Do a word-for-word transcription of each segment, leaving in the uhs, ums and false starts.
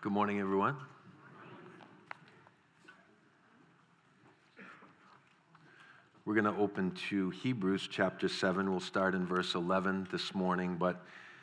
Good morning, everyone. We're going to open to Hebrews chapter seven. We'll start in verse eleven this morning, but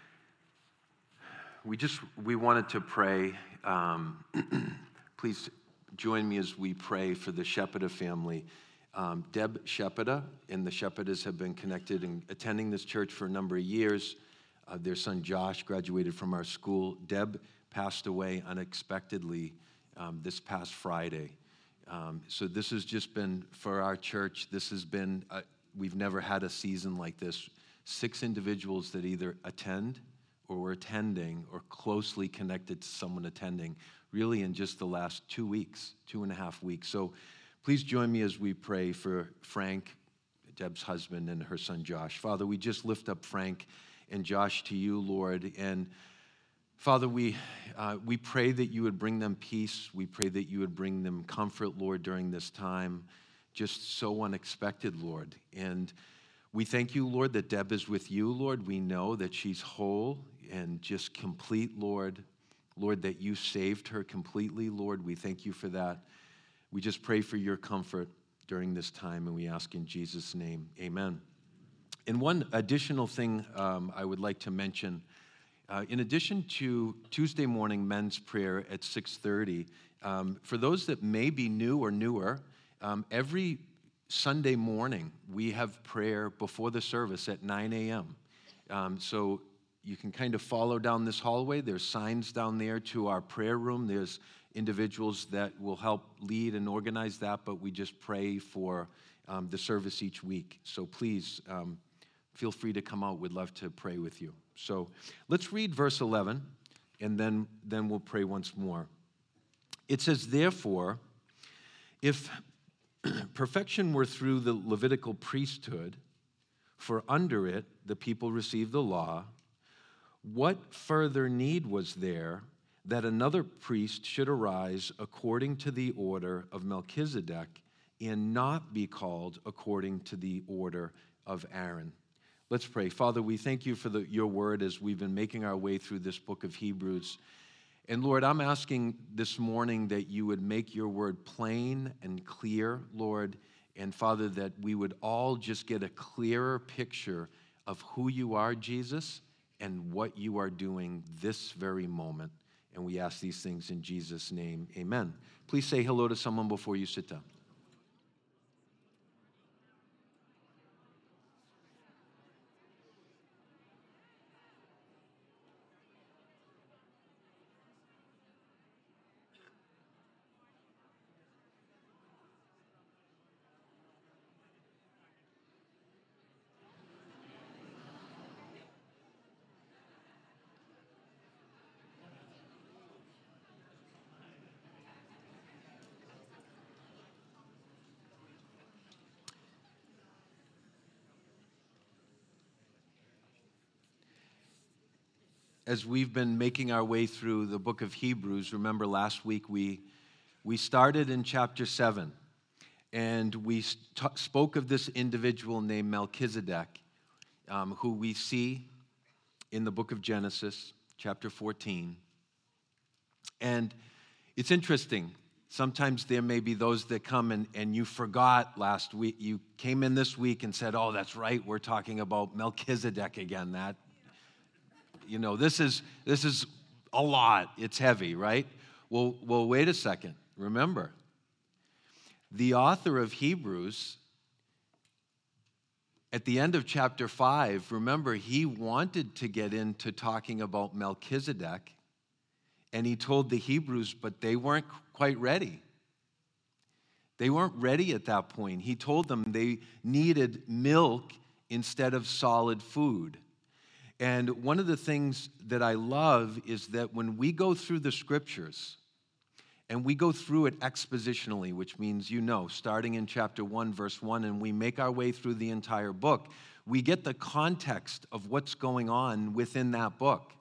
we just, we wanted to pray. Um, please join me as we pray for the Shepida family. Um, Deb Shepida and the Shepidas have been connected and attending this church for a number of years. Uh, their son Josh graduated from our school. Deb passed away unexpectedly um, this past Friday. Um, so this has just been, for our church, this has been, uh, we've never had a season like this. Six individuals that either attend or were attending or closely connected to someone attending, really in just the last two weeks, two and a half weeks. So please join me as we pray for Frank, Deb's husband, and her son Josh. Father, we just lift up Frank and Josh to you, Lord, and Father, we uh, we pray that you would bring them peace. We pray that you would bring them comfort, Lord, during this time, just so unexpected, Lord. And we thank you, Lord, that Deb is with you, Lord. We know that she's whole and just complete, Lord. Lord, that you saved her completely, Lord. We thank you for that. We just pray for your comfort during this time, and we ask in Jesus' name, amen. And one additional thing um, I would like to mention, Uh, in addition to Tuesday morning men's prayer at six thirty, um, for those that may be new or newer, um, every Sunday morning we have prayer before the service at nine a.m. Um, so you can kind of follow down this hallway. There's signs down there to our prayer room. There's individuals that will help lead and organize that, but we just pray for um, the service each week. So please um, feel free to come out. We'd love to pray with you. So let's read verse eleven, and then, then we'll pray once more. It says, therefore, if perfection were through the Levitical priesthood, for under it the people received the law, what further need was there that another priest should arise according to the order of Melchizedek and not be called according to the order of Aaron? Let's pray. Father, we thank you for the, your word as we've been making our way through this book of Hebrews. And Lord, I'm asking this morning that you would make your word plain and clear, Lord. And Father, that we would all just get a clearer picture of who you are, Jesus, and what you are doing this very moment. And we ask these things in Jesus' name. Amen. Please say hello to someone before you sit down. As we've been making our way through the book of Hebrews, remember last week we we started in chapter seven, and we st- spoke of this individual named Melchizedek, um, who we see in the book of Genesis, chapter fourteen. And it's interesting. Sometimes there may be those that come and, and you forgot last week. You came in this week and said, oh, that's right, we're talking about Melchizedek again. That You know, this is this is a lot. It's heavy, right? Well, well, wait a second. Remember, the author of Hebrews, at the end of chapter five, remember, he wanted to get into talking about Melchizedek, and he told the Hebrews, but they weren't quite ready. They weren't ready at that point. He told them they needed milk instead of solid food. And one of the things that I love is that when we go through the scriptures, and we go through it expositionally, which means, you know, starting in chapter one, verse one, and we make our way through the entire book, we get the context of what's going on within that book.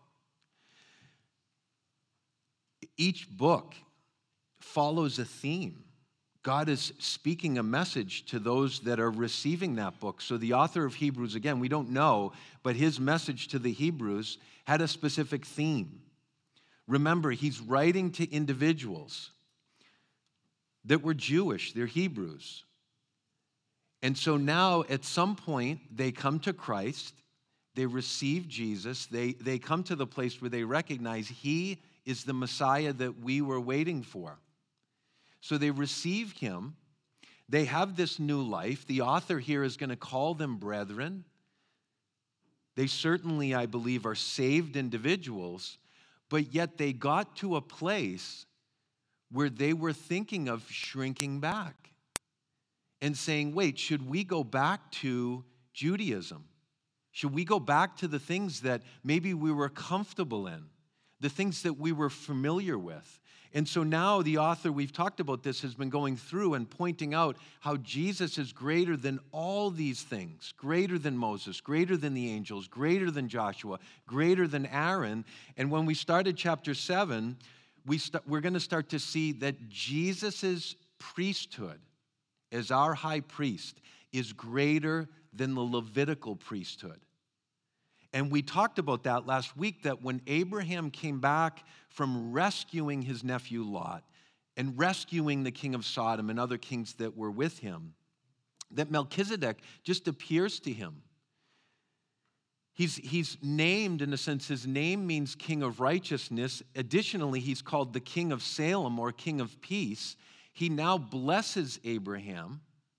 Each book follows a theme. God is speaking a message to those that are receiving that book. So the author of Hebrews, again, we don't know, but his message to the Hebrews had a specific theme. Remember, he's writing to individuals that were Jewish, they're Hebrews. And so now, at some point, they come to Christ, they receive Jesus, they, they come to the place where they recognize he is the Messiah that we were waiting for. So they receive him, they have this new life. The author here is going to call them brethren. They certainly, I believe, are saved individuals, but yet they got to a place where they were thinking of shrinking back and saying, wait, should we go back to Judaism? Should we go back to the things that maybe we were comfortable in, the things that we were familiar with? And so now the author, we've talked about this, has been going through and pointing out how Jesus is greater than all these things, greater than Moses, greater than the angels, greater than Joshua, greater than Aaron. And when we started chapter seven, we st- we're going to start to see that Jesus' priesthood as our high priest is greater than the Levitical priesthood. And we talked about that last week, that when Abraham came back from rescuing his nephew Lot and rescuing the king of Sodom and other kings that were with him, that Melchizedek just appears to him. He's, he's named, in a sense, his name means king of righteousness. Additionally, he's called the king of Salem, or king of peace. He now blesses Abraham.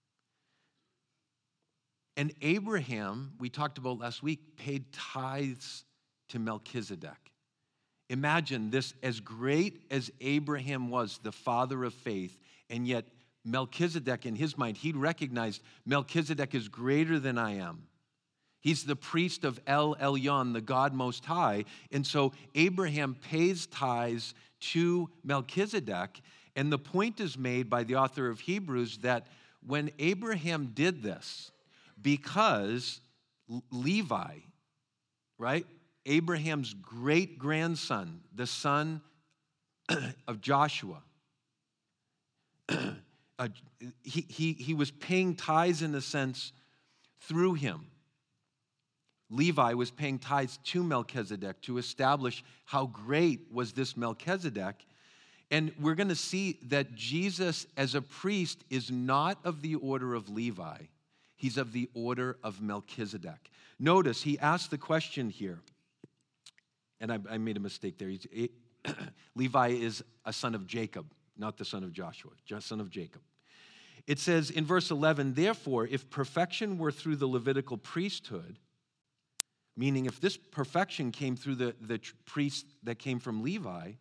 And Abraham, we talked about last week, paid tithes to Melchizedek. Imagine this, as great as Abraham was, the father of faith, and yet Melchizedek, in his mind, he recognized Melchizedek is greater than I am. He's the priest of El Elyon, the God Most High. And so Abraham pays tithes to Melchizedek. And the point is made by the author of Hebrews that when Abraham did this, because Levi, right, Abraham's great-grandson, the son of Joshua, uh, he, he, he was paying tithes in a sense through him. Levi was paying tithes to Melchizedek to establish how great was this Melchizedek. And we're going to see that Jesus, as a priest, is not of the order of Levi. He's of the order of Melchizedek. Notice, he asked the question here, and I, I made a mistake there. He's, it, Levi is a son of Jacob, not the son of Joshua, just son of Jacob. It says in verse eleven, therefore, if perfection were through the Levitical priesthood, meaning if this perfection came through the, the priest that came from Levi,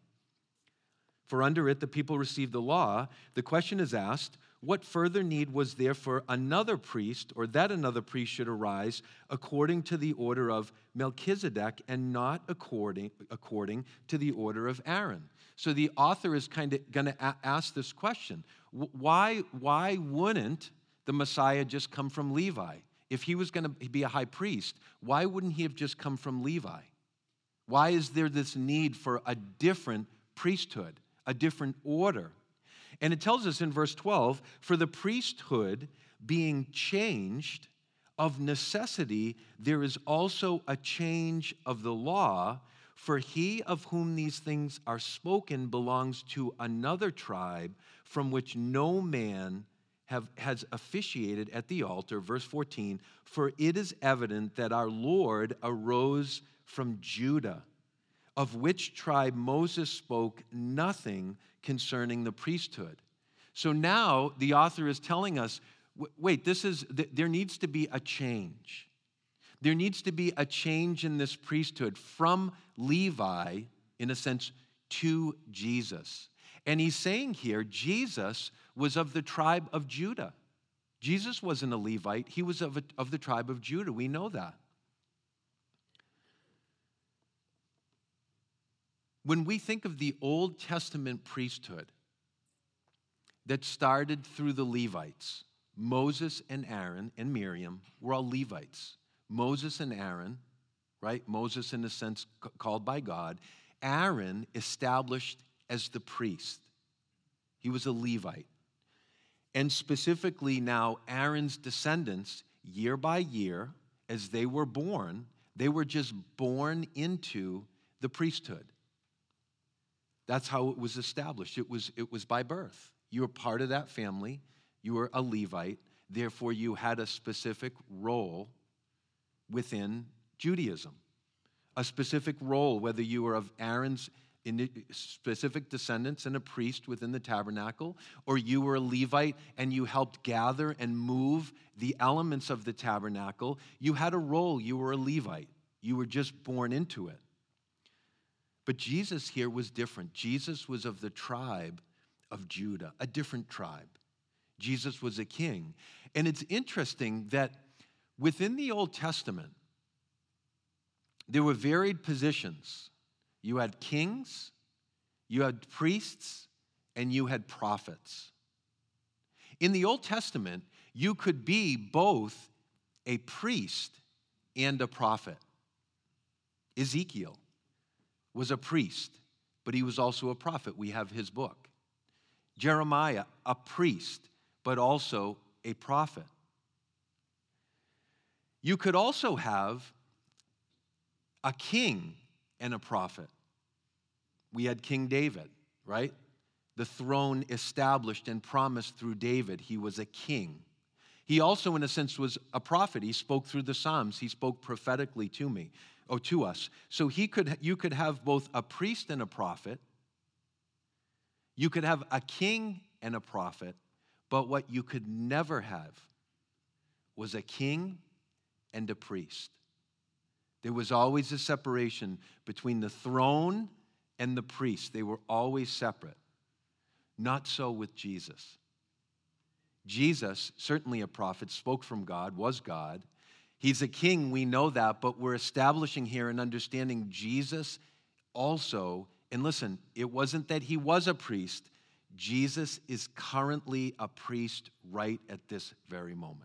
for under it the people received the law, the question is asked, what further need was there for another priest, or that another priest should arise according to the order of Melchizedek and not according, according to the order of Aaron? So the author is kind of going to a- ask this question. Why, why wouldn't the Messiah just come from Levi? If he was going to be a high priest, why wouldn't he have just come from Levi? Why is there this need for a different priesthood, a different order? And it tells us in verse twelve, for the priesthood being changed, of necessity, there is also a change of the law, for he of whom these things are spoken belongs to another tribe from which no man have, has officiated at the altar. Verse fourteen, for it is evident that our Lord arose from Judah, of which tribe Moses spoke nothing concerning the priesthood. So now the author is telling us, wait, this is, there needs to be a change. There needs to be a change in this priesthood from Levi, in a sense, to Jesus. And he's saying here, Jesus was of the tribe of Judah. Jesus wasn't a Levite. He was of, a, of the tribe of Judah. We know that. When we think of the Old Testament priesthood that started through the Levites, Moses and Aaron and Miriam were all Levites. Moses and Aaron, right? Moses, in a sense, called by God. Aaron established as the priest. He was a Levite. And specifically now, Aaron's descendants, year by year, as they were born, they were just born into the priesthood. That's how it was established. It was, it was by birth. You were part of that family. You were a Levite. Therefore, you had a specific role within Judaism. A specific role, whether you were of Aaron's specific descendants and a priest within the tabernacle, or you were a Levite and you helped gather and move the elements of the tabernacle. You had a role. You were a Levite. You were just born into it. But Jesus here was different. Jesus was of the tribe of Judah, a different tribe. Jesus was a king. And it's interesting that within the Old Testament, there were varied positions. You had kings, you had priests, and you had prophets. In the Old Testament, you could be both a priest and a prophet. Ezekiel was a priest, but he was also a prophet. We have his book. Jeremiah, a priest, but also a prophet. You could also have a king and a prophet. We had King David, right? The throne established and promised through David. He was a king. He also, in a sense, was a prophet. He spoke through the Psalms. He spoke prophetically to me, or to us. So he could, you could have both a priest and a prophet. You could have a king and a prophet. But what you could never have was a king and a priest. There was always a separation between the throne and the priest. They were always separate. Not so with Jesus. Jesus, certainly a prophet, spoke from God, was God. He's a king, we know that, but we're establishing here and understanding Jesus also. And listen, it wasn't that he was a priest. Jesus is currently a priest right at this very moment.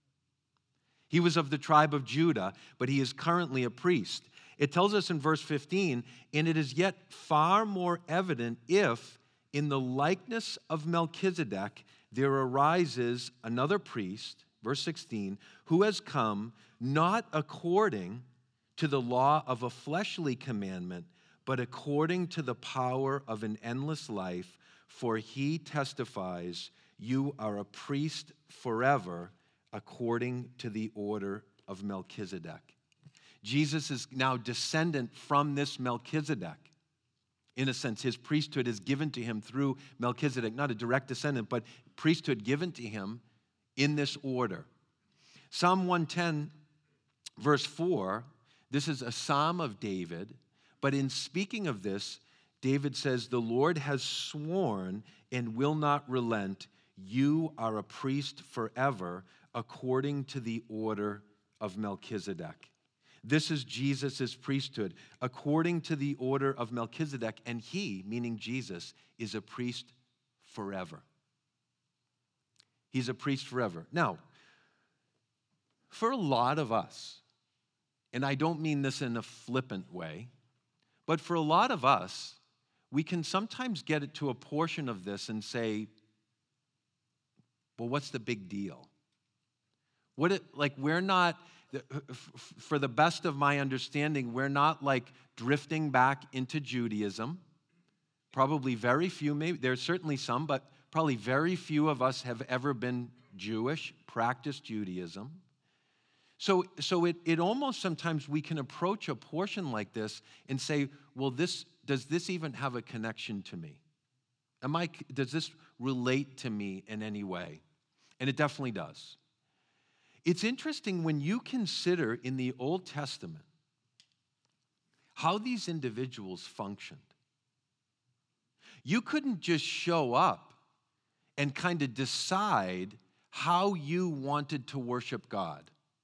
He was of the tribe of Judah, but he is currently a priest. It tells us in verse fifteen, and it is yet far more evident if, in the likeness of Melchizedek, there arises another priest, verse sixteen, who has come not according to the law of a fleshly commandment, but according to the power of an endless life, for he testifies, you are a priest forever, according to the order of Melchizedek. Jesus is now descendant from this Melchizedek. In a sense, his priesthood is given to him through Melchizedek, not a direct descendant, but priesthood given to him in this order. Psalm one ten, verse four, this is a psalm of David, but in speaking of this, David says, the Lord has sworn and will not relent. You are a priest forever, according to the order of Melchizedek. This is Jesus' priesthood, according to the order of Melchizedek, and he, meaning Jesus, is a priest forever. He's a priest forever. Now, for a lot of us, and I don't mean this in a flippant way, but for a lot of us, we can sometimes get it to a portion of this and say, well, what's the big deal? What it, like, we're not, for the best of my understanding, we're not like drifting back into Judaism. Probably very few, maybe there's certainly some, but probably very few of us have ever been Jewish, practiced Judaism. So, so it, it almost sometimes we can approach a portion like this and say, well, this, does this even have a connection to me? Am I, does this relate to me in any way? And it definitely does. It's interesting when you consider in the Old Testament how these individuals functioned. You couldn't just show up and kind of decide how you wanted to worship God.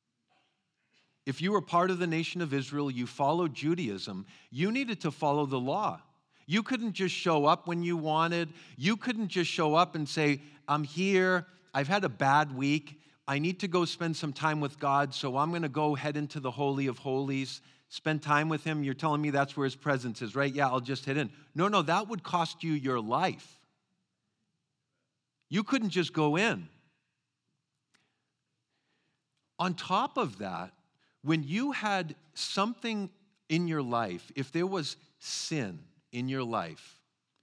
If you were part of the nation of Israel, you followed Judaism, you needed to follow the law. You couldn't just show up when you wanted. You couldn't just show up and say, I'm here, I've had a bad week, I need to go spend some time with God, so I'm going to go head into the Holy of Holies, spend time with him. You're telling me that's where his presence is, right? Yeah, I'll just head in. No, no, that would cost you your life. You couldn't just go in. On top of that, when you had something in your life, if there was sin in your life,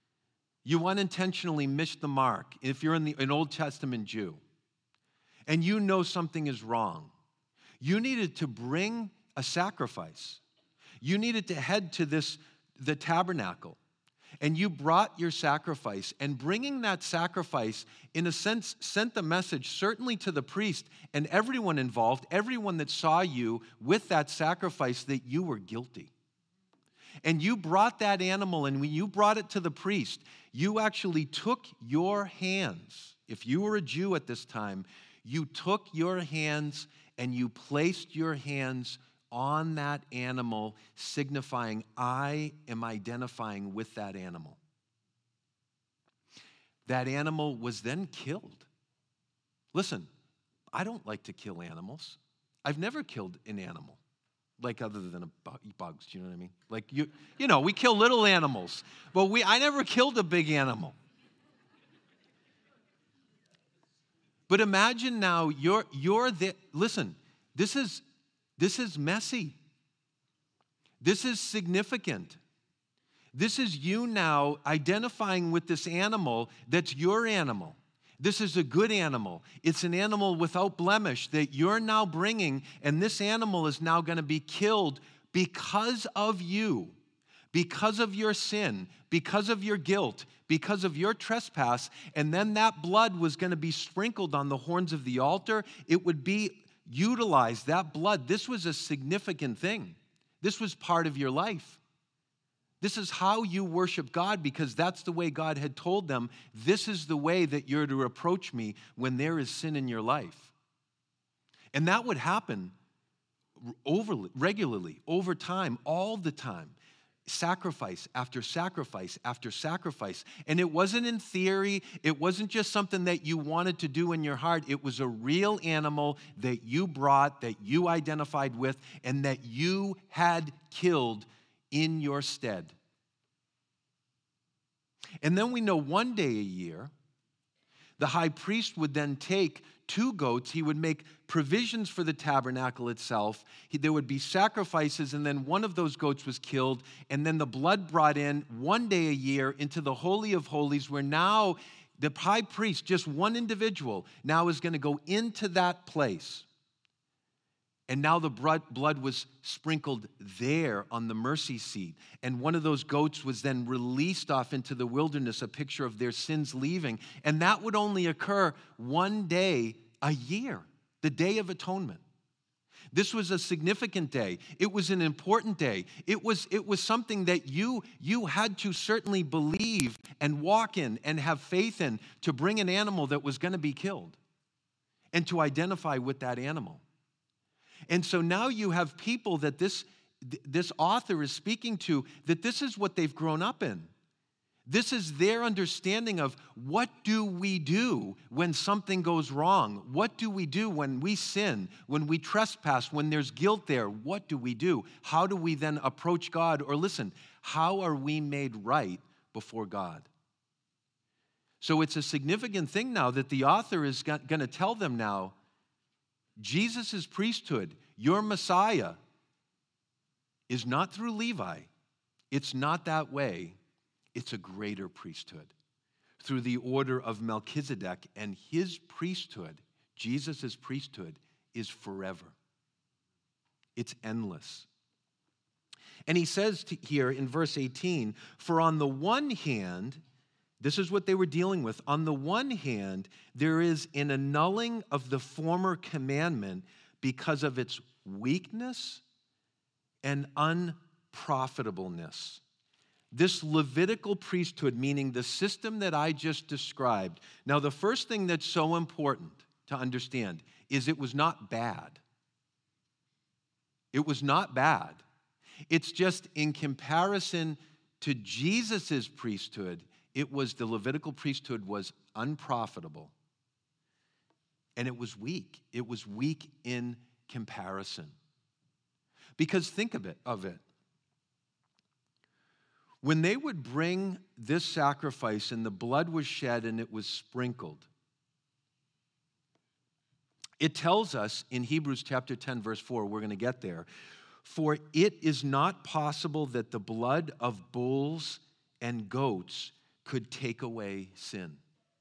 You unintentionally missed the mark if you're in the, an Old Testament Jew and you know something is wrong. You needed to bring a sacrifice. You needed to head to this, the tabernacle, and you brought your sacrifice. And bringing that sacrifice, in a sense, sent the message certainly to the priest and everyone involved, everyone that saw you with that sacrifice, that you were guilty. And you brought that animal, and when you brought it to the priest, you actually took your hands. If you were a Jew at this time, you took your hands and you placed your hands on that animal, signifying, I am identifying with that animal. That animal was then killed. Listen, I don't like to kill animals. I've never killed an animal, like other than a bu- bugs, do you know what I mean? Like, you you know, we kill little animals, but we I never killed a big animal. But imagine now you're you're the listen, this is this is messy. This is significant. This is you now identifying with this animal that's your animal. This is a good animal. It's an animal without blemish that you're now bringing, and this animal is now going to be killed because of you, because of your sin, because of your guilt, because of your trespass, and then that blood was going to be sprinkled on the horns of the altar. It would be utilized, that blood. This was a significant thing. This was part of your life. This is how you worship God, because that's the way God had told them. This is the way that you're to approach me when there is sin in your life. And that would happen over, regularly, over time, all the time. Sacrifice after sacrifice after sacrifice. And it wasn't in theory. It wasn't just something that you wanted to do in your heart. It was a real animal that you brought, that you identified with, and that you had killed in your stead. And then we know one day a year, the high priest would then take two goats. He would make provisions for the tabernacle itself. He, there would be sacrifices, and then one of those goats was killed, and then the blood brought in one day a year into the Holy of Holies, where now the high priest, just one individual, now is going to go into that place. And now the blood was sprinkled there on the mercy seat. And one of those goats was then released off into the wilderness, a picture of their sins leaving. And that would only occur one day a year, the Day of Atonement. This was a significant day. It was an important day. It was, it was something that you, you had to certainly believe and walk in and have faith in, to bring an animal that was going to be killed and to identify with that animal. And so now you have people that this, this author is speaking to, that this is what they've grown up in. This is their understanding of, what do we do when something goes wrong? What do we do when we sin, when we trespass, when there's guilt there? What do we do? How do we then approach God? Or listen, how are we made right before God? So it's a significant thing now that the author is going to tell them now, Jesus' priesthood, your Messiah, is not through Levi. It's not that way. It's a greater priesthood through the order of Melchizedek, and his priesthood, Jesus' priesthood, is forever. It's endless. And he says to, here in verse eighteen, for on the one hand, this is what they were dealing with. On the one hand, there is an annulling of the former commandment because of its weakness and unprofitableness. This Levitical priesthood, meaning the system that I just described. Now, the first thing that's so important to understand is it was not bad. It was not bad. It's just in comparison to Jesus' priesthood, it was, the Levitical priesthood was unprofitable, and it was weak. It was weak in comparison. Because think of it, of it. When they would bring this sacrifice and the blood was shed and it was sprinkled, it tells us in Hebrews chapter ten, verse four, we're going to get there, for it is not possible that the blood of bulls and goats could take away sin.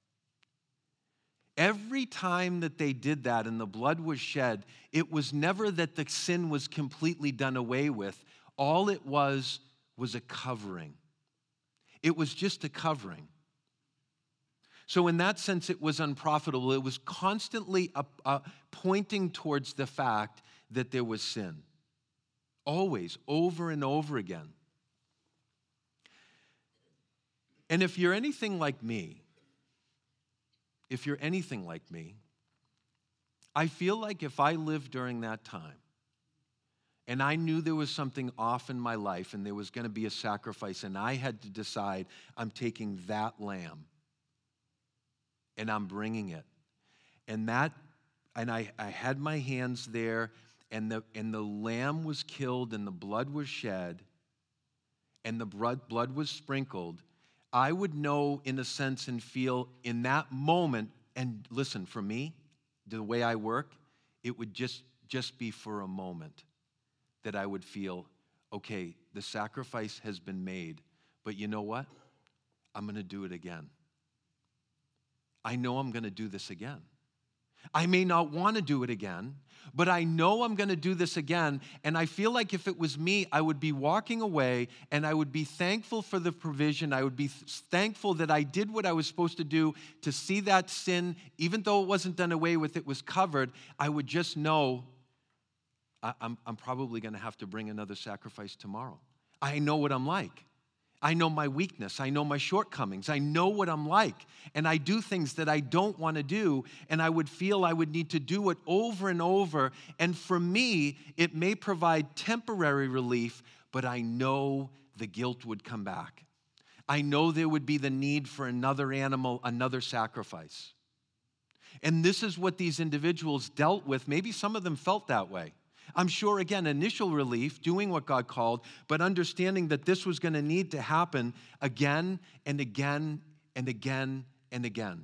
Every time that they did that and the blood was shed, it was never that the sin was completely done away with. All it was was a covering. It was just a covering. So in that sense, it was unprofitable. It was constantly uh, uh, pointing towards the fact that there was sin. Always, over and over again. And if you're anything like me, if you're anything like me, I feel like if I lived during that time and I knew there was something off in my life and there was going to be a sacrifice and I had to decide I'm taking that lamb and I'm bringing it. And that, and I, I had my hands there and the, and the lamb was killed and the blood was shed and the blood, blood was sprinkled, I would know in a sense and feel in that moment, and listen, for me, the way I work, it would just, just be for a moment that I would feel, okay, the sacrifice has been made, but you know what? I'm going to do it again. I know I'm going to do this again. I may not want to do it again, but I know I'm going to do this again, and I feel like if it was me, I would be walking away, and I would be thankful for the provision. I would be thankful that I did what I was supposed to do to see that sin, even though it wasn't done away with, it was covered. I would just know I, I'm, I'm probably going to have to bring another sacrifice tomorrow. I know what I'm like. I know my weakness. I know my shortcomings. I know what I'm like. And I do things that I don't want to do, and I would feel I would need to do it over and over. And for me, it may provide temporary relief, but I know the guilt would come back. I know there would be the need for another animal, another sacrifice. And this is what these individuals dealt with. Maybe some of them felt that way. I'm sure, again, initial relief, doing what God called, but understanding that this was going to need to happen again and again and again and again.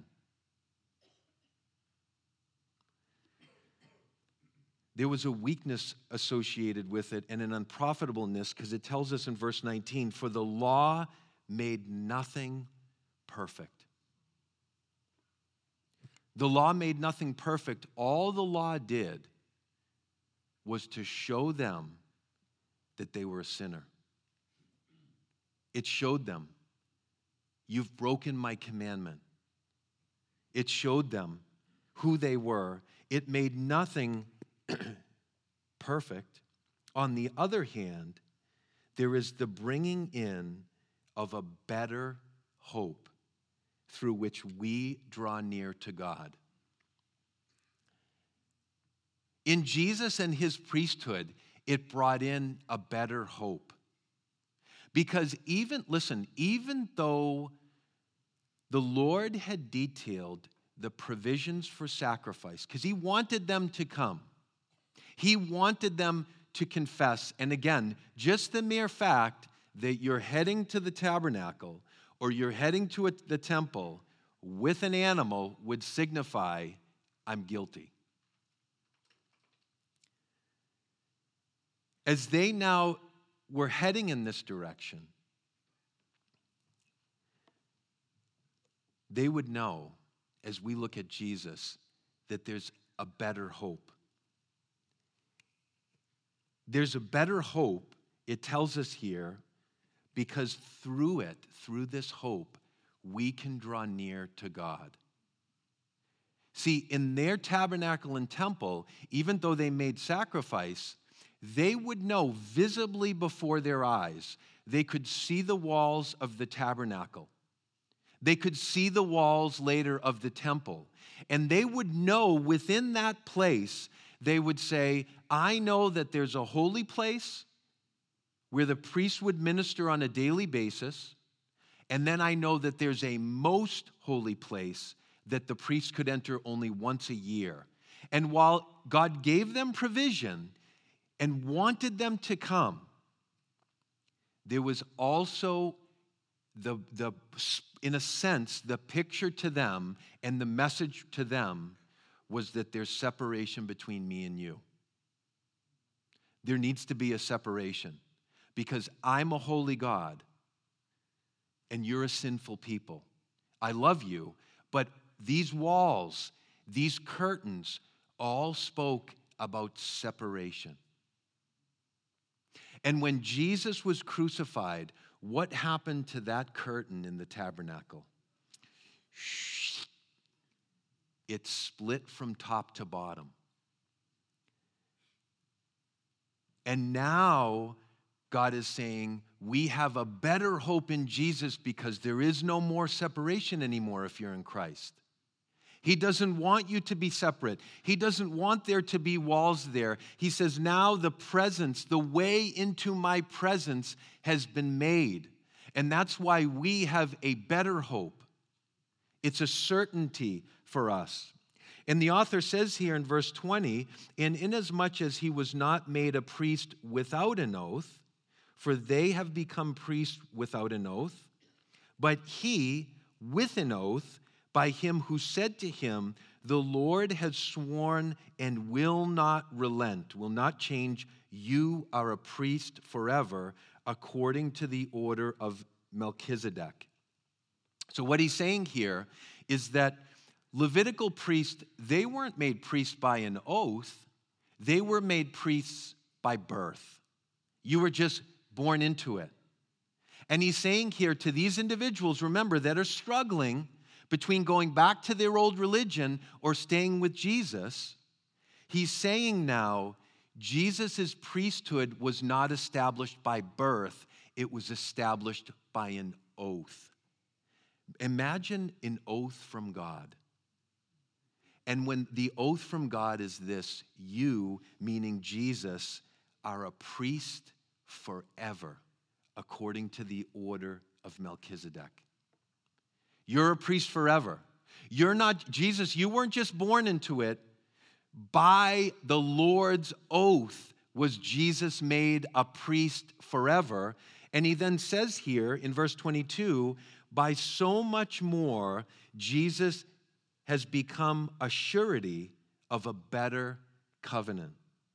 There was a weakness associated with it and an unprofitableness, because it tells us in verse nineteen, for the law made nothing perfect. The law made nothing perfect. All the law did was to show them that they were a sinner. It showed them, you've broken my commandment. It showed them who they were. It made nothing perfect. On the other hand, there is the bringing in of a better hope through which we draw near to God. In Jesus and his priesthood, it brought in a better hope. Because even, listen, even though the Lord had detailed the provisions for sacrifice, because he wanted them to come, he wanted them to confess. And again, just the mere fact that you're heading to the tabernacle or you're heading to a, the temple with an animal would signify, I'm guilty. As they now were heading in this direction, they would know, as we look at Jesus, that there's a better hope. There's a better hope, it tells us here, because through it, through this hope, we can draw near to God. See, in their tabernacle and temple, even though they made sacrifice, they would know visibly before their eyes. They could see the walls of the tabernacle. They could see the walls later of the temple. And they would know within that place, they would say, I know that there's a holy place where the priest would minister on a daily basis. And then I know that there's a most holy place that the priest could enter only once a year. And while God gave them provision and wanted them to come, there was also the, the, in a sense, the picture to them and the message to them was that there's separation between me and you. There needs to be a separation because I'm a holy God and you're a sinful people. I love you, but these walls, these curtains, all spoke about separation. And when Jesus was crucified, what happened to that curtain in the tabernacle? It split from top to bottom. And now God is saying, we have a better hope in Jesus because there is no more separation anymore if you're in Christ. He doesn't want you to be separate. He doesn't want there to be walls there. He says, now the presence, the way into my presence has been made. And that's why we have a better hope. It's a certainty for us. And the author says here in verse twenty, and inasmuch as he was not made a priest without an oath, for they have become priests without an oath, but he with an oath by him who said to him, the Lord has sworn and will not relent, will not change. You are a priest forever, according to the order of Melchizedek. So what he's saying here is that Levitical priests, they weren't made priests by an oath. They were made priests by birth. You were just born into it. And he's saying here to these individuals, remember, that are struggling between going back to their old religion or staying with Jesus, he's saying now, Jesus' priesthood was not established by birth. It was established by an oath. Imagine an oath from God. And when the oath from God is this, you, meaning Jesus, are a priest forever, according to the order of Melchizedek. You're a priest forever. You're not, Jesus, you weren't just born into it. By the Lord's oath was Jesus made a priest forever. And he then says here in verse twenty-two, by so much more, Jesus has become a surety of a better covenant.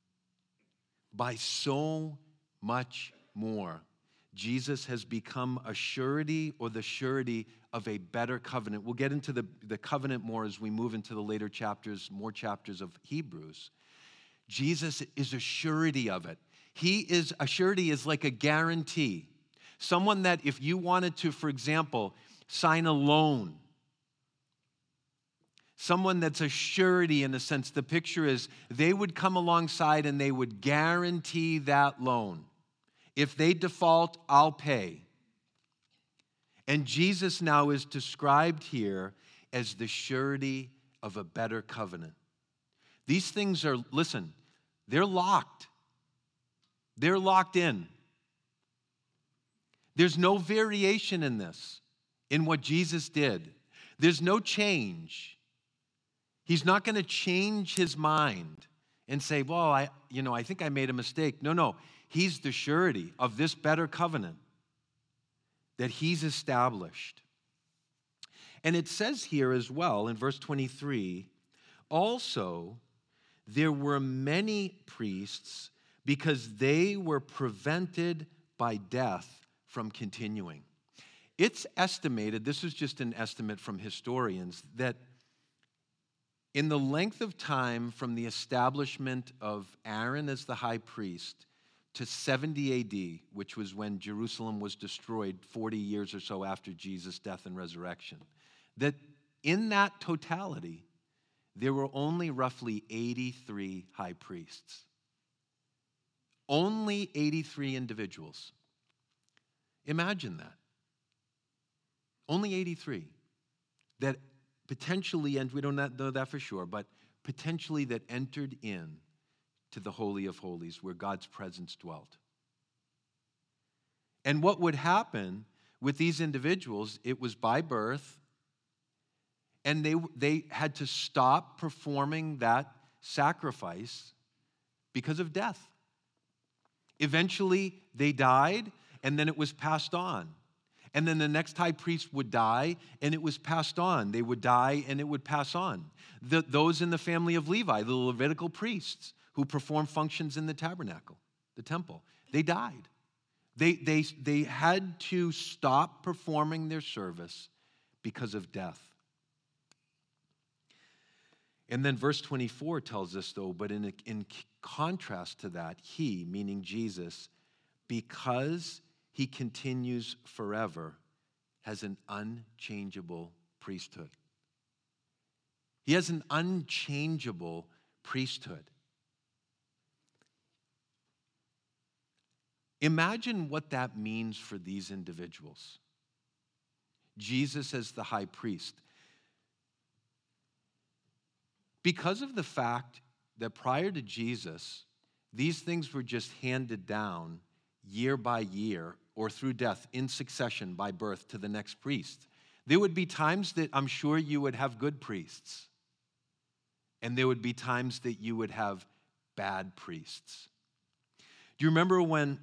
By so much more, Jesus has become a surety or the surety of a better covenant. We'll get into the, the covenant more as we move into the later chapters, more chapters of Hebrews. Jesus is a surety of it. He is, a surety is like a guarantee. Someone that if you wanted to, for example, sign a loan, someone that's a surety in a sense, the picture is they would come alongside and they would guarantee that loan. If they default, I'll pay. And Jesus now is described here as the surety of a better covenant. These things are, listen, they're locked. They're locked in. There's no variation in this, in what Jesus did. There's no change. He's not going to change his mind and say, well, I, you know, I think I made a mistake. No, no. He's the surety of this better covenant that he's established. And it says here as well in verse twenty-three, also there were many priests because they were prevented by death from continuing. It's estimated, this is just an estimate from historians, that in the length of time from the establishment of Aaron as the high priest to seventy A D, which was when Jerusalem was destroyed forty years or so after Jesus' death and resurrection, that in that totality, there were only roughly eighty-three high priests. Only eighty-three individuals. Imagine that. Only eighty-three that potentially, and we don't know that for sure, but potentially that entered in to the Holy of Holies where God's presence dwelt. And what would happen with these individuals, it was by birth, and they, they had to stop performing that sacrifice because of death. Eventually, they died, and then it was passed on. And then the next high priest would die, and it was passed on. They would die, and it would pass on. The, those in the family of Levi, the Levitical priests who performed functions in the tabernacle, the temple, they died. They, they, they had to stop performing their service because of death. And then verse twenty-four tells us, though, but in, in contrast to that, he, meaning Jesus, because he continues forever, has an unchangeable priesthood. He has an unchangeable priesthood. Imagine what that means for these individuals. Jesus as the high priest. Because of the fact that prior to Jesus, these things were just handed down year by year or through death in succession by birth to the next priest. There would be times that I'm sure you would have good priests, and there would be times that you would have bad priests. Do you remember when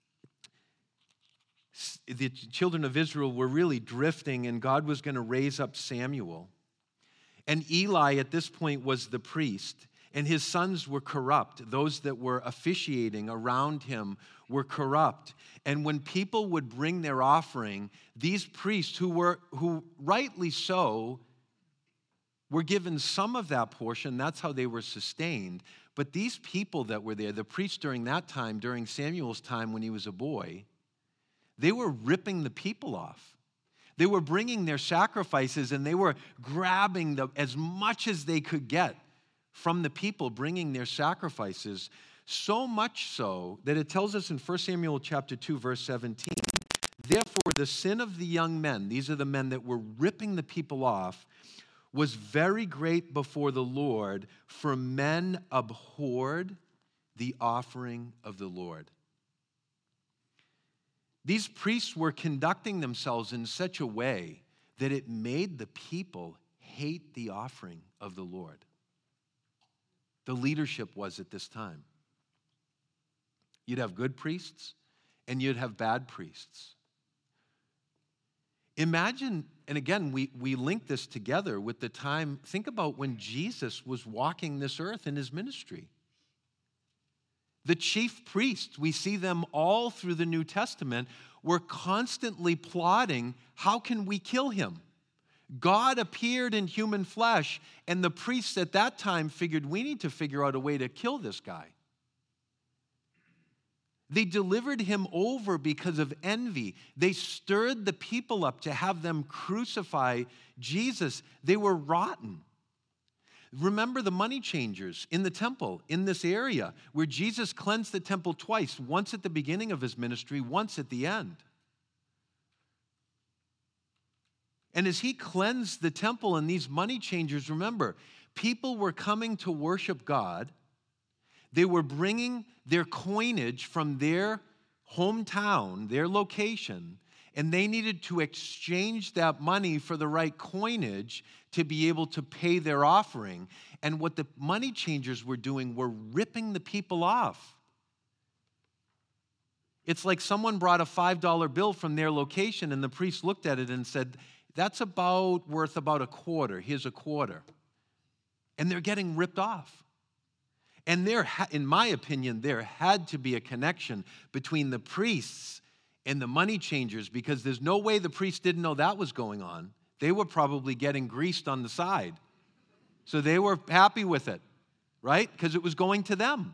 the children of Israel were really drifting and God was going to raise up Samuel? And Eli at this point was the priest, and his sons were corrupt. Those that were officiating around him were corrupt. And when people would bring their offering, these priests, who were, who rightly so, were given some of that portion. That's how they were sustained. But these people that were there, the priests during that time, during Samuel's time when he was a boy, they were ripping the people off. They were bringing their sacrifices and they were grabbing the, as much as they could get from the people bringing their sacrifices, so much so that it tells us in First Samuel chapter two, verse seventeen, therefore the sin of the young men, these are the men that were ripping the people off, was very great before the Lord, for men abhorred the offering of the Lord. These priests were conducting themselves in such a way that it made the people hate the offering of the Lord. The leadership was at this time. You'd have good priests and you'd have bad priests. Imagine, and again, we, we link this together with the time, think about when Jesus was walking this earth in his ministry. The chief priests, we see them all through the New Testament, were constantly plotting, how can we kill him? God appeared in human flesh, and the priests at that time figured, we need to figure out a way to kill this guy. They delivered him over because of envy. They stirred the people up to have them crucify Jesus. They were rotten. Remember the money changers in the temple, in this area, where Jesus cleansed the temple twice, once at the beginning of his ministry, once at the end. And as he cleansed the temple and these money changers, remember, people were coming to worship God. They were bringing their coinage from their hometown, their location, and they needed to exchange that money for the right coinage to be able to pay their offering. And what the money changers were doing were ripping the people off. It's like someone brought a five dollar bill from their location and the priest looked at it and said, that's about worth about a quarter. Here's a quarter. And they're getting ripped off. And there, in my opinion, there had to be a connection between the priests and the money changers, because there's no way the priests didn't know that was going on. They were probably getting greased on the side. So they were happy with it, right? Because it was going to them.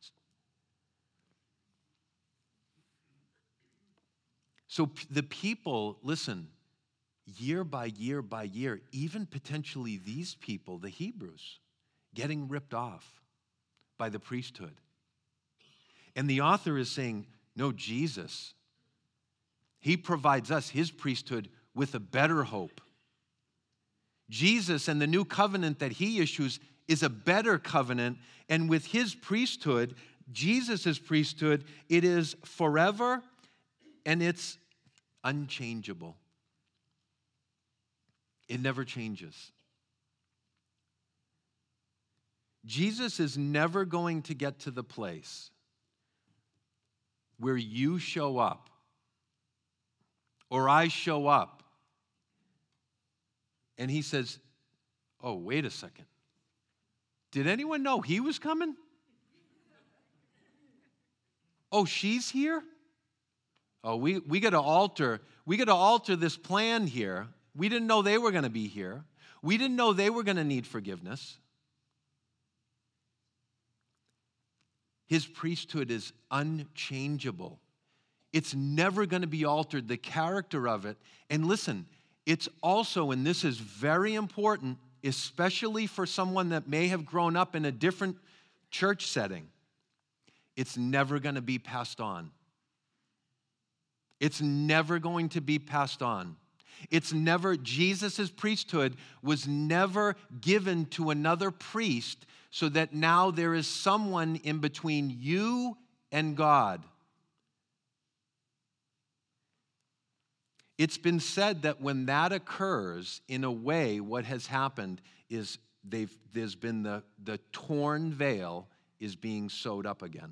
So the people, listen, year by year by year, even potentially these people, the Hebrews, getting ripped off by the priesthood. And the author is saying, no, Jesus, he provides us, his priesthood, with a better hope. Jesus and the new covenant that he issues is a better covenant, and with his priesthood, Jesus' priesthood, it is forever and it's unchangeable. It never changes. Jesus is never going to get to the place where you show up or I show up and he says, oh, wait a second. Did anyone know he was coming? Oh, she's here? Oh, we, we got to alter, we got to alter this plan here. We didn't know they were going to be here. We didn't know they were going to need forgiveness. His priesthood is unchangeable. It's never going to be altered, the character of it. And listen, it's also, and this is very important, especially for someone that may have grown up in a different church setting, it's never going to be passed on. It's never going to be passed on. It's never, Jesus' priesthood was never given to another priest so that now there is someone in between you and God. It's been said that when that occurs, in a way, what has happened is they've, there's been the, the torn veil is being sewed up again.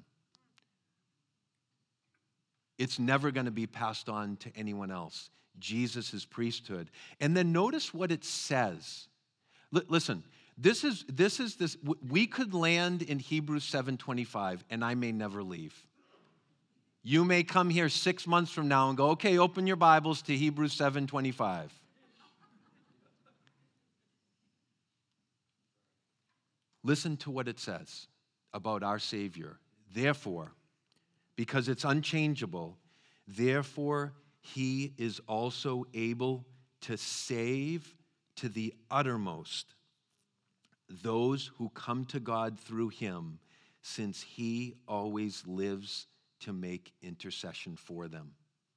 It's never going to be passed on to anyone else. Jesus' priesthood. And then notice what it says. L- listen, this is, this is this, we could land in Hebrews seven twenty-five, and I may never leave. You may come here six months from now and go, okay, open your Bibles to Hebrews seven twenty-five. Listen to what it says about our Savior. Therefore, because it's unchangeable, therefore he is also able to save to the uttermost those who come to God through him, since he always lives to make intercession for them.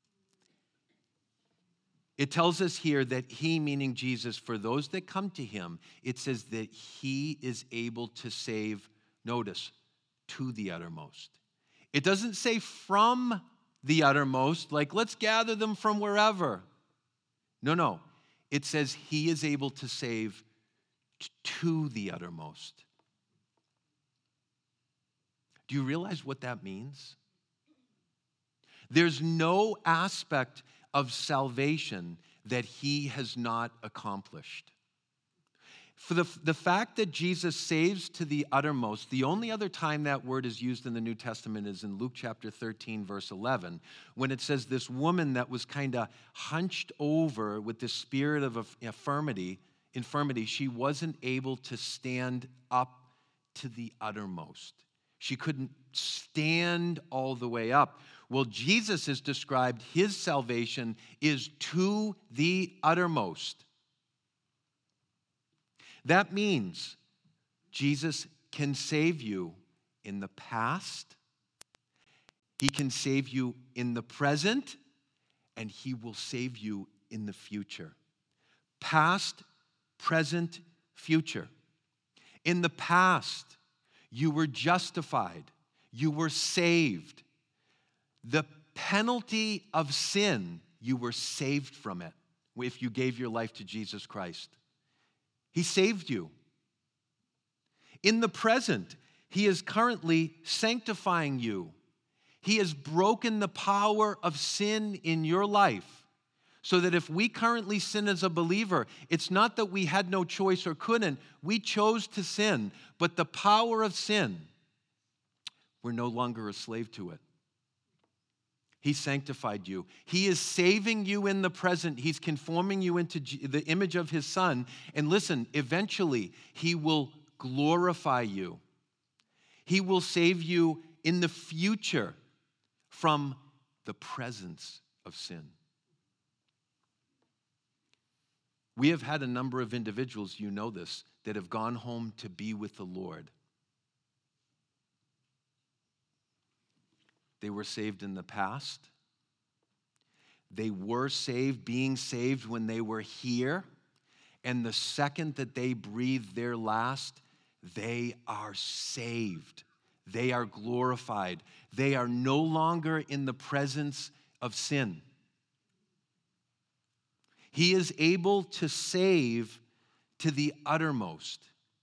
It tells us here that he, meaning Jesus, for those that come to him, it says that he is able to save, notice, to the uttermost. It doesn't say from the uttermost, like let's gather them from wherever. No, no. It says he is able to save t- to the uttermost. Do you realize what that means? There's no aspect of salvation that he has not accomplished. For the, the fact that Jesus saves to the uttermost, the only other time that word is used in the New Testament is in Luke chapter thirteen, verse eleven, when it says this woman that was kind of hunched over with the spirit of infirmity, infirmity, she wasn't able to stand up to the uttermost. She couldn't stand all the way up. Well, Jesus has described his salvation is to the uttermost. That means Jesus can save you in the past, he can save you in the present, and he will save you in the future. Past, present, future. In the past, you were justified, you were saved. The penalty of sin, you were saved from it if you gave your life to Jesus Christ. He saved you. In the present, he is currently sanctifying you. He has broken the power of sin in your life so that if we currently sin as a believer, it's not that we had no choice or couldn't. We chose to sin, but the power of sin, we're no longer a slave to it. He sanctified you. He is saving you in the present. He's conforming you into the image of his Son. And listen, eventually, he will glorify you. He will save you in the future from the presence of sin. We have had a number of individuals, you know this, that have gone home to be with the Lord. They were saved in the past. They were saved, being saved when they were here. And the second that they breathe their last, they are saved. They are glorified. They are no longer in the presence of sin. He is able to save to the uttermost.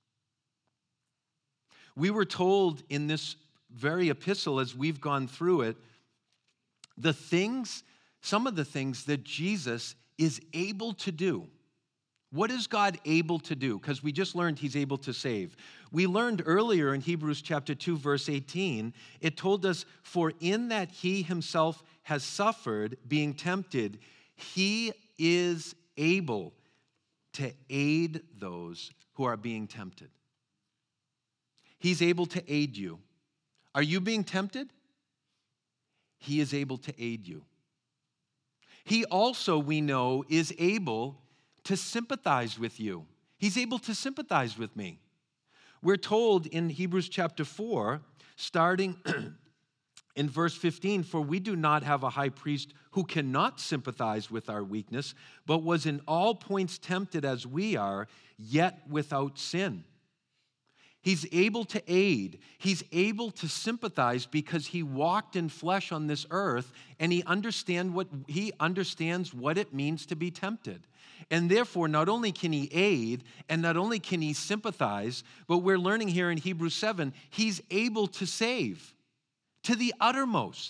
We were told in this very epistle, as we've gone through it, the things, some of the things that Jesus is able to do. What is God able to do? Because we just learned he's able to save. We learned earlier in Hebrews chapter two, verse eighteen, it told us, for in that he himself has suffered being tempted, he is able to aid those who are being tempted. He's able to aid you. Are you being tempted? He is able to aid you. He also, we know, is able to sympathize with you. He's able to sympathize with me. We're told in Hebrews chapter four, starting in verse fifteen, for we do not have a high priest who cannot sympathize with our weakness, but was in all points tempted as we are, yet without sin. He's able to aid. He's able to sympathize because he walked in flesh on this earth, and he understand what he understands what it means to be tempted. And therefore, not only can he aid and not only can he sympathize, but we're learning here in Hebrews seven, he's able to save to the uttermost.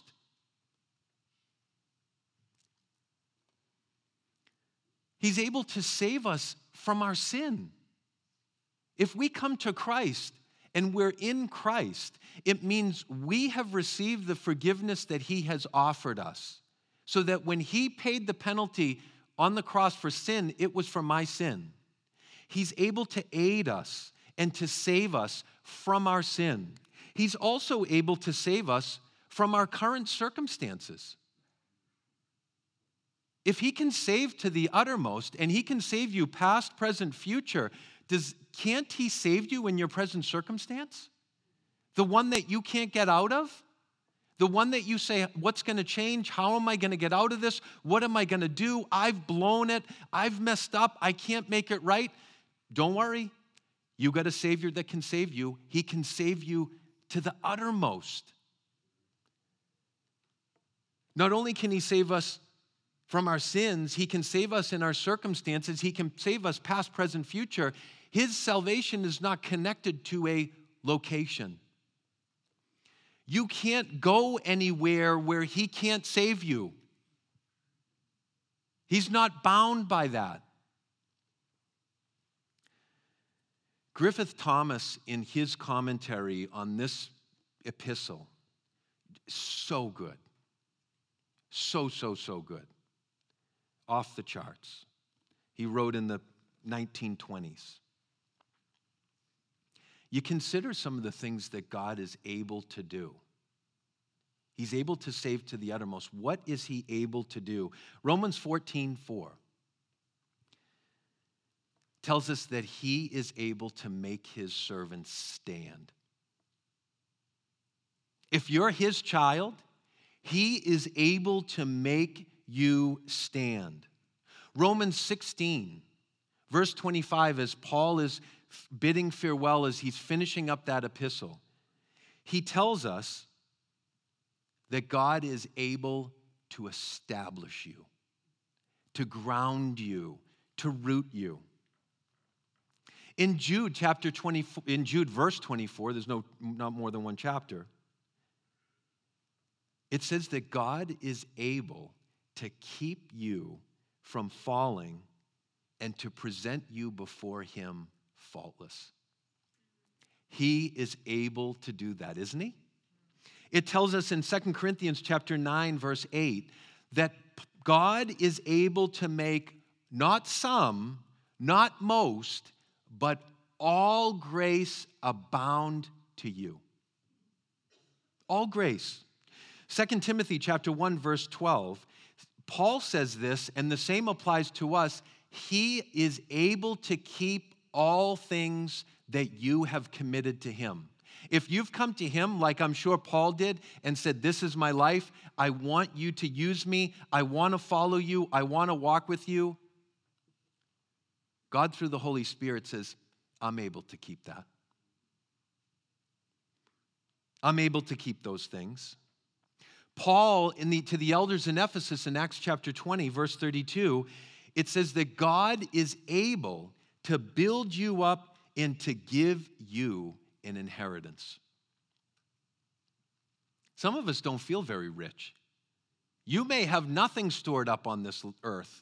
He's able to save us from our sin. If we come to Christ and we're in Christ, it means we have received the forgiveness that he has offered us. So that when he paid the penalty on the cross for sin, it was for my sin. He's able to aid us and to save us from our sin. He's also able to save us from our current circumstances. If he can save to the uttermost, and he can save you past, present, future, does, can't he save you in your present circumstance? The one that you can't get out of? The one that you say, what's going to change? How am I going to get out of this? What am I going to do? I've blown it. I've messed up. I can't make it right. Don't worry. You got a Savior that can save you. He can save you to the uttermost. Not only can he save us from our sins, he can save us in our circumstances. He can save us past, present, future. His salvation is not connected to a location. You can't go anywhere where he can't save you. He's not bound by that. Griffith Thomas, in his commentary on this epistle, so good. So, so, so good. Off the charts. He wrote in the nineteen twenties. You consider some of the things that God is able to do. He's able to save to the uttermost. What is he able to do? Romans fourteen four tells us that he is able to make his servants stand. If you're his child, he is able to make you stand. Romans sixteen, verse twenty-five, as Paul is bidding farewell, as he's finishing up that epistle, he tells us that God is able to establish you, to ground you, to root you. In Jude chapter twenty-four, in Jude verse twenty-four, there's no not more than one chapter. It says that God is able to keep you from falling and to present you before him faultless. He is able to do that, isn't he? It tells us in Second Corinthians chapter nine, verse eight, that God is able to make not some, not most, but all grace abound to you. All grace. Second Timothy chapter one, verse twelve, Paul says this, and the same applies to us. He is able to keep all things that you have committed to him. If you've come to him, like I'm sure Paul did, and said, this is my life, I want you to use me, I want to follow you, I want to walk with you, God through the Holy Spirit says, I'm able to keep that. I'm able to keep those things. Paul, in the, to the elders in Ephesus in Acts chapter twenty, verse thirty-two, it says that God is able to build you up and to give you an inheritance. Some of us don't feel very rich. You may have nothing stored up on this earth.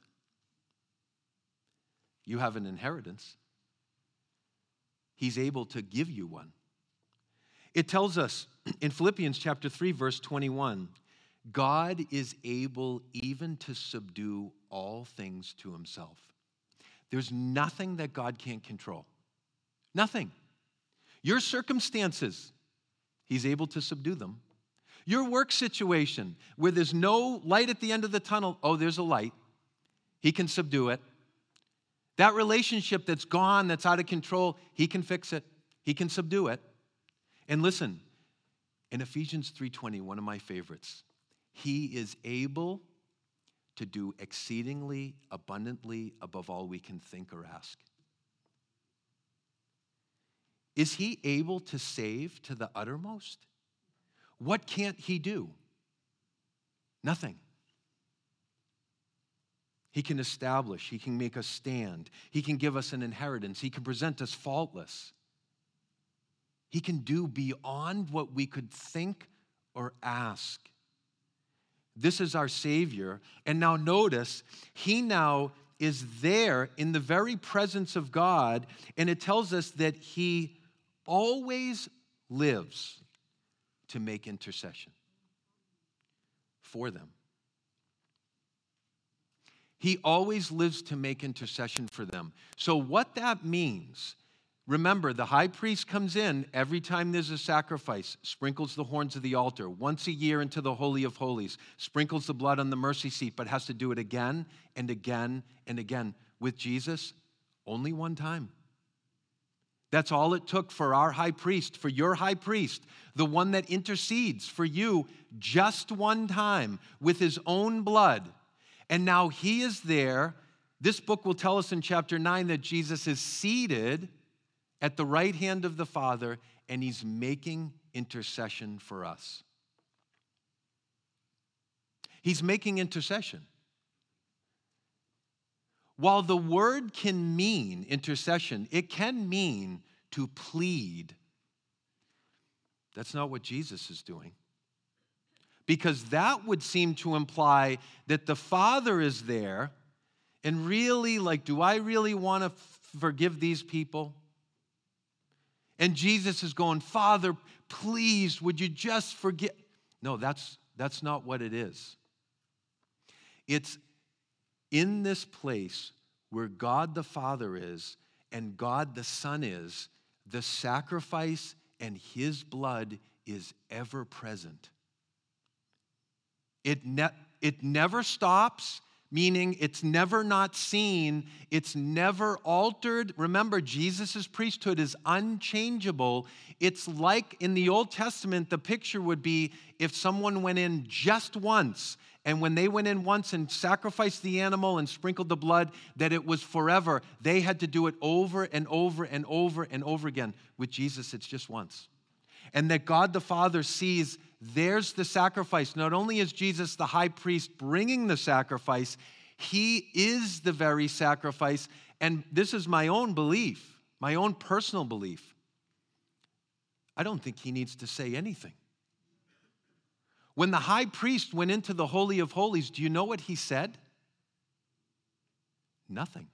You have an inheritance. He's able to give you one. It tells us in Philippians chapter three, verse twenty-one, God is able even to subdue all things to himself. There's nothing that God can't control. Nothing. Your circumstances, he's able to subdue them. Your work situation, where there's no light at the end of the tunnel, oh, there's a light. He can subdue it. That relationship that's gone, that's out of control, he can fix it. He can subdue it. And listen, in Ephesians three twenty, one of my favorites, he is able to do exceedingly abundantly above all we can think or ask. Is he able to save to the uttermost? What can't he do? Nothing. He can establish. He can make us stand. He can give us an inheritance. He can present us faultless. He can do beyond what we could think or ask. This is our Savior. And now notice, he now is there in the very presence of God, and it tells us that he always lives to make intercession for them. He always lives to make intercession for them. So what that means, remember, the high priest comes in every time there's a sacrifice, sprinkles the horns of the altar, once a year into the Holy of Holies, sprinkles the blood on the mercy seat, but has to do it again and again and again. With Jesus, only one time. That's all it took for our high priest, for your high priest, the one that intercedes for you just one time with his own blood. And now he is there. This book will tell us in chapter nine that Jesus is seated at the right hand of the Father, and he's making intercession for us. He's making intercession. While the word can mean intercession, it can mean to plead. That's not what Jesus is doing. Because that would seem to imply that the Father is there and really, like, do I really want to f- forgive these people? And Jesus is going, Father, please, would you just forgive? No, that's, that's not what it is. It's in this place where God the Father is and God the Son is, the sacrifice and his blood is ever present. It, ne- it never stops, meaning it's never not seen, it's never altered. Remember, Jesus' priesthood is unchangeable. It's like in the Old Testament, the picture would be if someone went in just once, and when they went in once and sacrificed the animal and sprinkled the blood, that it was forever. They had to do it over and over and over and over again. With Jesus, it's just once. And that God the Father sees there's the sacrifice. Not only is Jesus the high priest bringing the sacrifice, he is the very sacrifice. And this is my own belief, my own personal belief. I don't think he needs to say anything. When the high priest went into the Holy of Holies, do you know what he said? Nothing.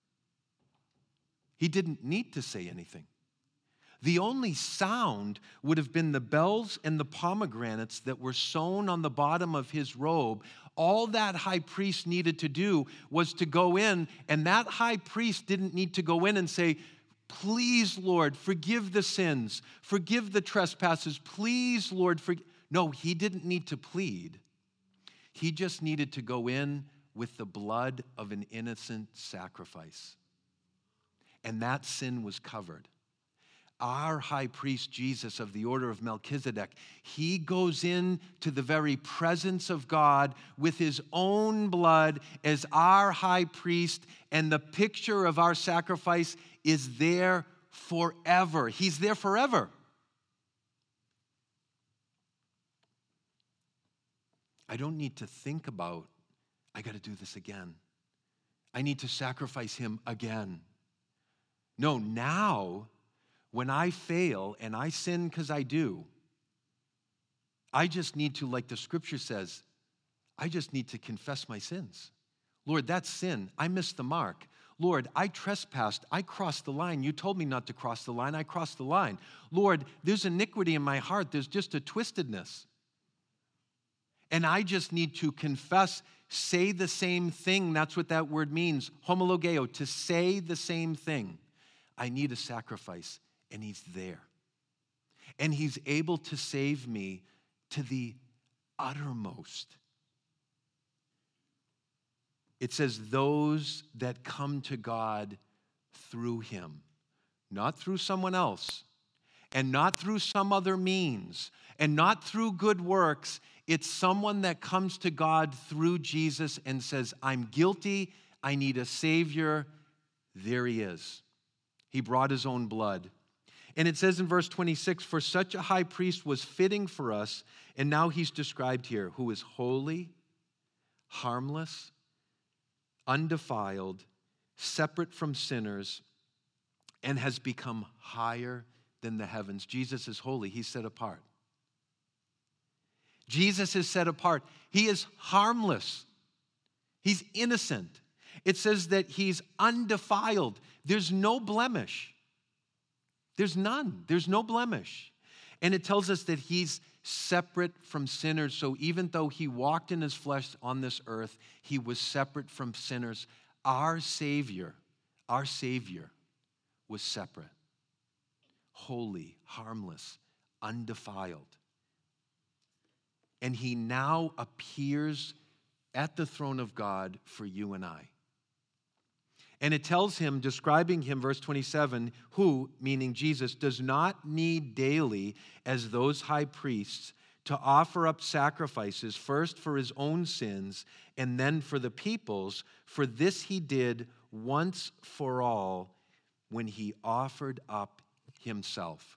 He didn't need to say anything. The only sound would have been the bells and the pomegranates that were sewn on the bottom of his robe. All that high priest needed to do was to go in, and that high priest didn't need to go in and say, please, Lord, forgive the sins, forgive the trespasses, please, Lord, forgive. No, he didn't need to plead. He just needed to go in with the blood of an innocent sacrifice. And that sin was covered. Our high priest, Jesus, of the order of Melchizedek, he goes into the very presence of God with his own blood as our high priest, and the picture of our sacrifice is there forever. He's there forever. I don't need to think about, I got to do this again. I need to sacrifice him again. No, now, when I fail and I sin because I do, I just need to, like the scripture says, I just need to confess my sins. Lord, that's sin. I missed the mark. Lord, I trespassed. I crossed the line. You told me not to cross the line. I crossed the line. Lord, there's iniquity in my heart. There's just a twistedness. And I just need to confess, say the same thing. That's what that word means, homologeo, to say the same thing. I need a sacrifice, and he's there. And he's able to save me to the uttermost. It says those that come to God through him, not through someone else, and not through some other means, and not through good works. It's someone that comes to God through Jesus and says, I'm guilty, I need a Savior. There he is. He brought his own blood. And it says in verse twenty-six, for such a high priest was fitting for us, and now he's described here, who is holy, harmless, undefiled, separate from sinners, and has become higher than the heavens. Jesus is holy. He's set apart. Jesus is set apart. He is harmless. He's innocent. It says that he's undefiled. There's no blemish. There's none. There's no blemish. And it tells us that he's separate from sinners. So even though he walked in his flesh on this earth, he was separate from sinners. Our Savior, our Savior was separate, holy, harmless, undefiled. And he now appears at the throne of God for you and I. And it tells him, describing him, verse twenty-seven, who, meaning Jesus, does not need daily, as those high priests, to offer up sacrifices, first for his own sins and then for the people's. For this he did once for all when he offered up himself.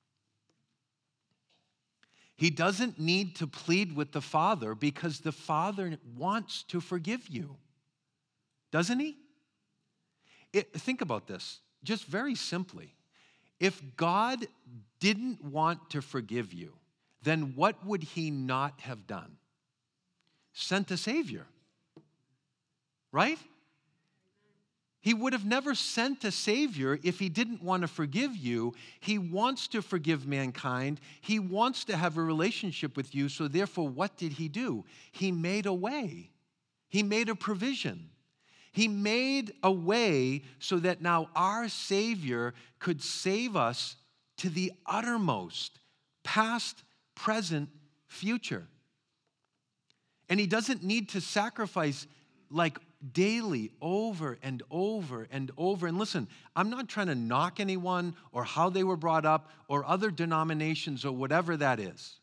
He doesn't need to plead with the Father because the Father wants to forgive you. Doesn't he? It, think about this, just very simply. If God didn't want to forgive you, then what would he not have done? Sent a Savior, right? He would have never sent a Savior if he didn't want to forgive you. He wants to forgive mankind. He wants to have a relationship with you. So therefore, what did he do? He made a way. He made a provision. He made a way so that now our Savior could save us to the uttermost, past, present, future. And he doesn't need to sacrifice like daily, over and over and over. And listen, I'm not trying to knock anyone or how they were brought up or other denominations or whatever that is.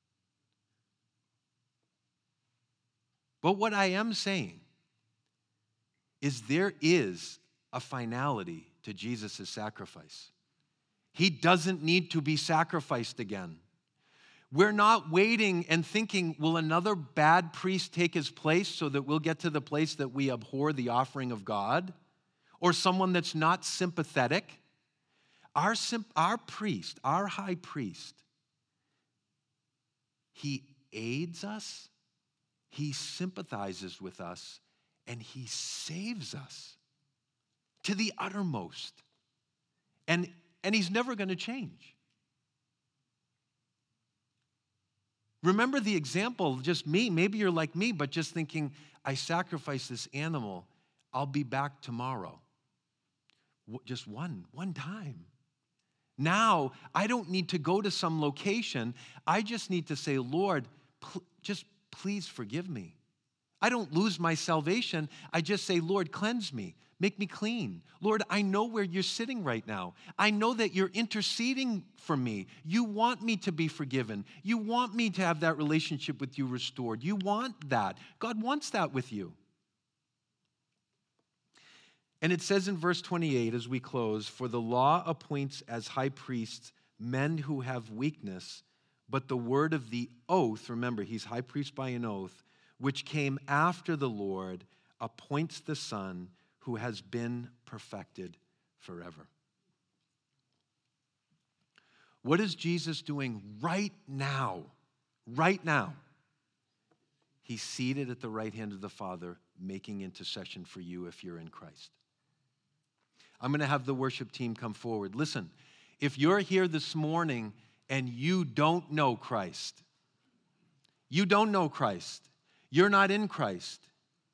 But what I am saying is there is a finality to Jesus' sacrifice. He doesn't need to be sacrificed again. We're not waiting and thinking, will another bad priest take his place so that we'll get to the place that we abhor the offering of God? Or someone that's not sympathetic? Our, our priest, our high priest, he aids us, he sympathizes with us, and he saves us to the uttermost. And, and he's never going to change. Remember the example, just me, maybe you're like me, but just thinking, I sacrificed this animal, I'll be back tomorrow. Just one, one time. Now, I don't need to go to some location. I just need to say, Lord, pl- just please forgive me. I don't lose my salvation. I just say, Lord, cleanse me. Make me clean. Lord, I know where you're sitting right now. I know that you're interceding for me. You want me to be forgiven. You want me to have that relationship with you restored. You want that. God wants that with you. And it says in verse twenty-eight as we close, for the law appoints as high priests men who have weakness, but the word of the oath, remember, he's high priest by an oath, which came after the Lord, appoints the Son who has been perfected forever. What is Jesus doing right now? Right now. He's seated at the right hand of the Father, making intercession for you if you're in Christ. I'm going to have the worship team come forward. Listen, if you're here this morning and you don't know Christ, You don't know Christ. You're not in Christ.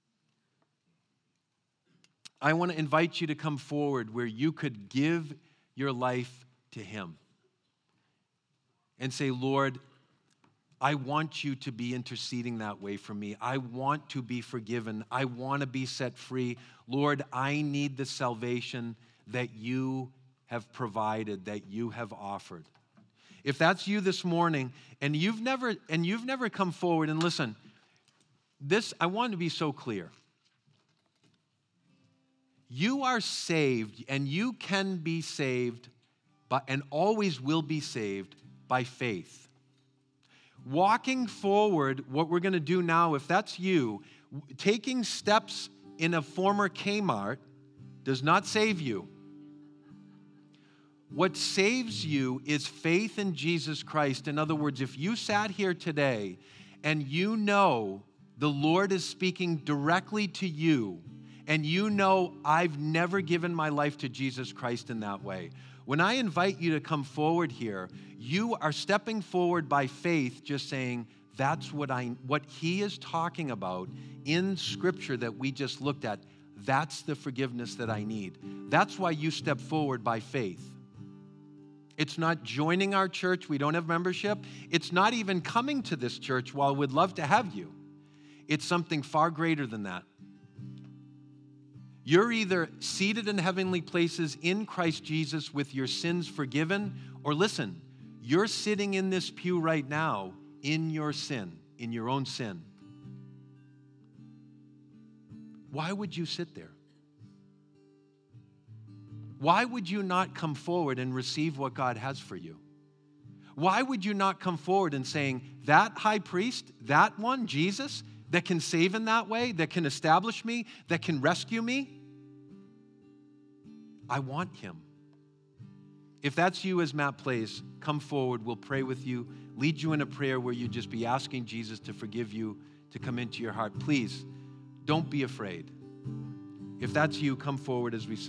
I want to invite you to come forward where you could give your life to him and say, Lord, I want you to be interceding that way for me. I want to be forgiven. I want to be set free. Lord, I need the salvation that you have provided, that you have offered. If that's you this morning and you've never and you've never come forward, and listen, this I want to be so clear. You are saved, and you can be saved, but and always will be saved by faith. Walking forward, what we're going to do now, if that's you, taking steps in a former Kmart does not save you. What saves you is faith in Jesus Christ. In other words, if you sat here today and you know the Lord is speaking directly to you, and you know I've never given my life to Jesus Christ in that way, when I invite you to come forward here, you are stepping forward by faith, just saying, that's what I what he is talking about in Scripture that we just looked at. That's the forgiveness that I need. That's why you step forward by faith. It's not joining our church. We don't have membership. It's not even coming to this church while we'd love to have you. It's something far greater than that. You're either seated in heavenly places in Christ Jesus with your sins forgiven, or listen, you're sitting in this pew right now in your sin, in your own sin. Why would you sit there? Why would you not come forward and receive what God has for you? Why would you not come forward and saying, that high priest, that one, Jesus, that can save in that way, that can establish me, that can rescue me? I want him. If that's you as Matt plays, come forward. We'll pray with you, lead you in a prayer where you just be asking Jesus to forgive you, to come into your heart. Please, don't be afraid. If that's you, come forward as we sing.